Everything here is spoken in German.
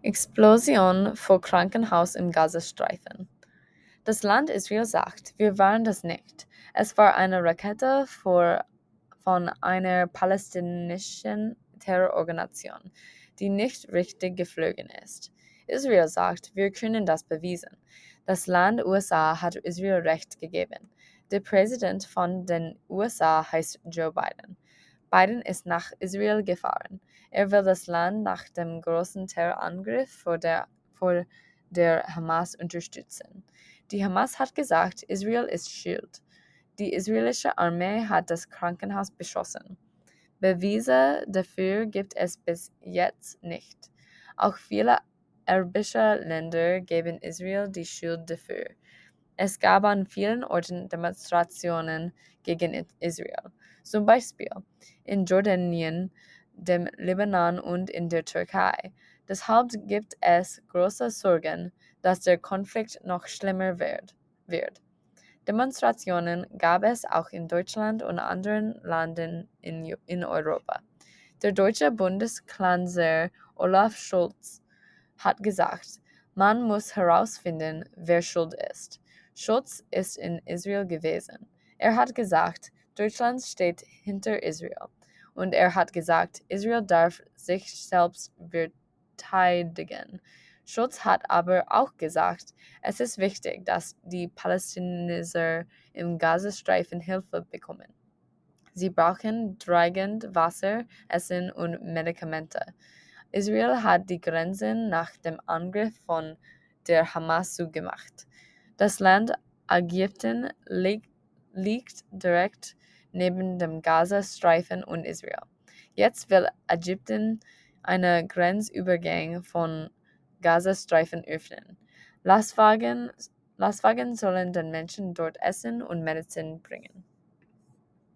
Explosion vor Krankenhaus im Gazastreifen. Das Land Israel sagt, wir waren das nicht. Es war eine Rakete von einer palästinensischen Terrororganisation, die nicht richtig geflogen ist. Israel sagt, wir können das beweisen. Das Land USA hat Israel Recht gegeben. Der Präsident von den USA heißt Joe Biden. Biden ist nach Israel gefahren. Er will das Land nach dem großen Terrorangriff vor der Hamas unterstützen. Die Hamas hat gesagt, Israel ist schuld. Die israelische Armee hat das Krankenhaus beschossen. Beweise dafür gibt es bis jetzt nicht. Auch viele arabische Länder geben Israel die Schuld dafür. Es gab an vielen Orten Demonstrationen gegen Israel, zum Beispiel in Jordanien, dem Libanon und in der Türkei. Deshalb gibt es große Sorgen, dass der Konflikt noch schlimmer wird. Demonstrationen gab es auch in Deutschland und anderen Ländern in Europa. Der deutsche Bundeskanzler Olaf Scholz hat gesagt, man muss herausfinden, wer schuld ist. Scholz ist in Israel gewesen. Er hat gesagt, Deutschland steht hinter Israel. Und er hat gesagt, Israel darf sich selbst verteidigen. Scholz hat aber auch gesagt, es ist wichtig, dass die Palästinenser im Gazastreifen Hilfe bekommen. Sie brauchen dringend Wasser, Essen und Medikamente. Israel hat die Grenzen nach dem Angriff von der Hamas zugemacht. Das Land Ägypten liegt direkt neben dem Gazastreifen und Israel. Jetzt will Ägypten einen Grenzübergang von Gazastreifen öffnen. Lastwagen sollen den Menschen dort Essen und Medizin bringen.